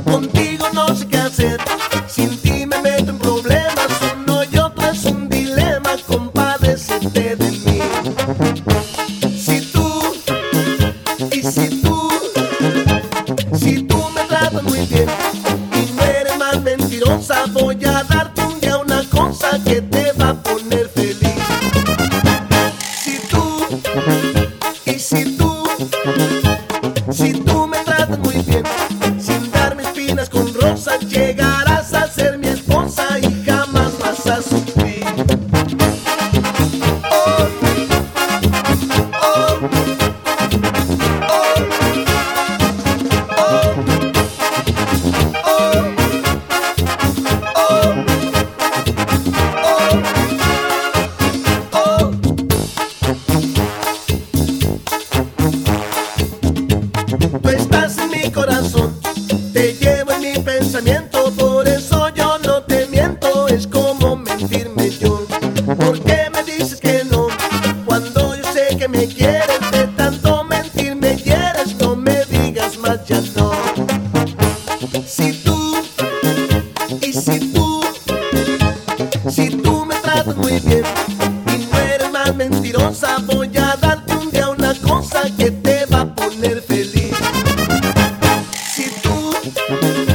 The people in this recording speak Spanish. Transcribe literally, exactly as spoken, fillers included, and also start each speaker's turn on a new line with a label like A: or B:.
A: Contigo no sé qué hacer, sin ti me meto en problemas. Uno y otro es un dilema, compadécete de mí. Si tú, y si tú, si tú me tratas muy bien y no eres más mentirosa, voy a darte un día una cosa que te va a poner feliz. Si tú, y si tú, si tú me tratas muy bien, sin darme espinas con rosas, llegarás a ser mi esposa y jamás vas a sufrir. Oh, oh, oh, oh, oh, oh, oh, oh. Tú estás en mi corazón, te llevo en mi pensamiento, por eso yo no te miento, es como mentirme yo. ¿Por qué me dices que no, cuando yo sé que me quieres? De tanto mentir me quieres, no me digas más, ya no. Si tú, y si tú, si tú me tratas muy bien y no eres más mentirosa, voy a darte un día una cosa que te va a poner feliz. Si tú